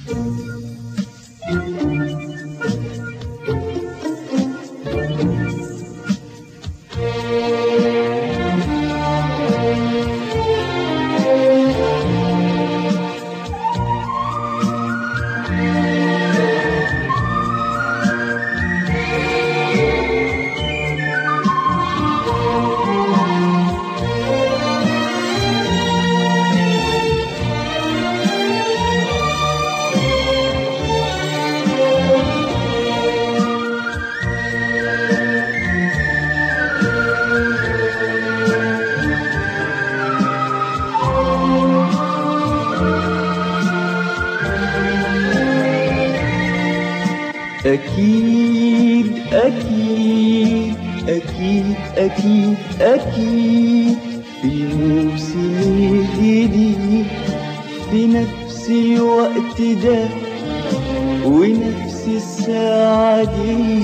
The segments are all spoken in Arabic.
أكيد أكيد أكيد أكيد أكيد في الموسم الجديد في نفس الوقت ده ونفس الساعة دي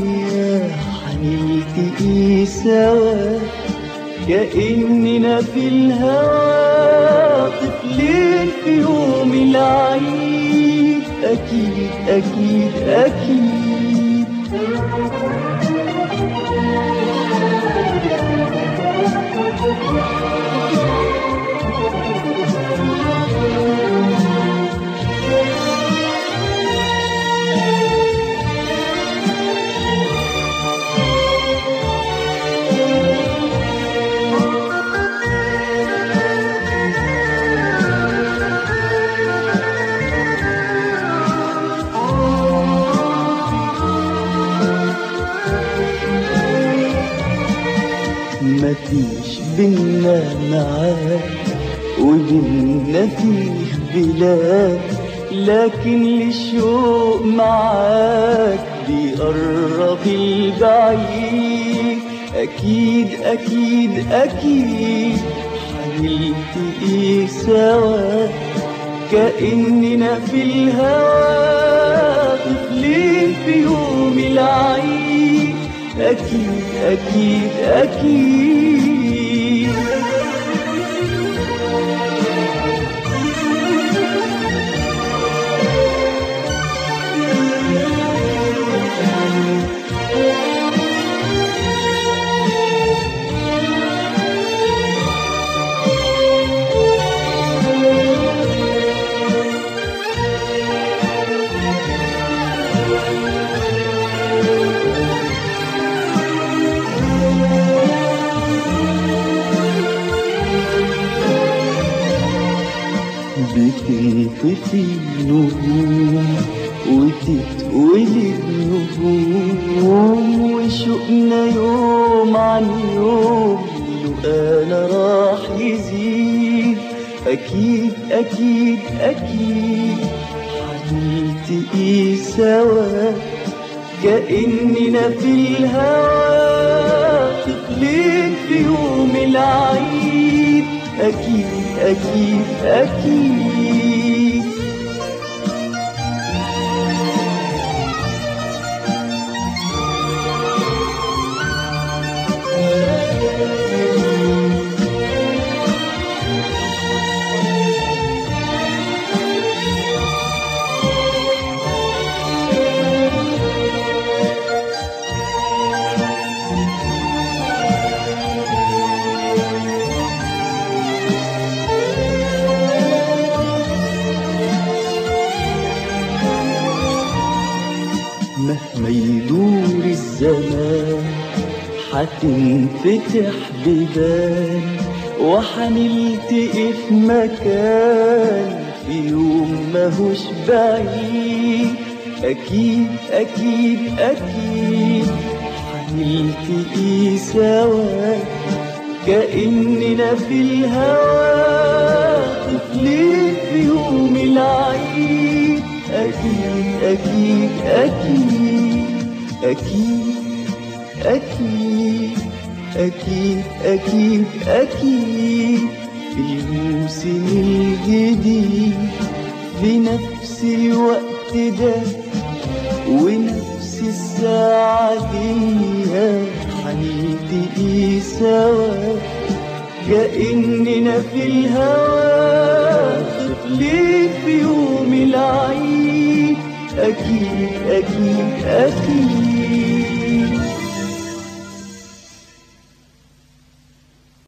هنلتقي سوا كأننا في الهوا طفلين في يوم العيد. أكيد أكيد أكيد مفيش بينا معاك وبينا فيه بلاد، لكن للشوق معاك بيقرب البعيد. أكيد أكيد أكيد هنلتقي سوا كأننا في الهوا طفلين في يوم العيد. أكيد أكيد أكيد بتنطفي نجوم وتتولد نجوم وشوقنا يوم عن يوم لقانا راح يزيد. أكيد أكيد أكيد هنلتقي سوا كأننا في الهوا طفلين في يوم العيد. أكيد أكيد أكيد مهما يدور الزمان هتنفتح بيبان وحنلتقي في مكان في يوم ماهوش بعيد. أكيد أكيد أكيد هنلتقي سوا كأننا في الهوا طفلين في يوم العيد. أكيد أكيد أكيد أكيد أكيد أكيد أكيد أكيد في الموسم الجديد بنفس الوقت ده ونفس الساعة دي هنلتقي سوا كأننا في الهوا طفلين في يوم العيد. أكيد أكيد أكيد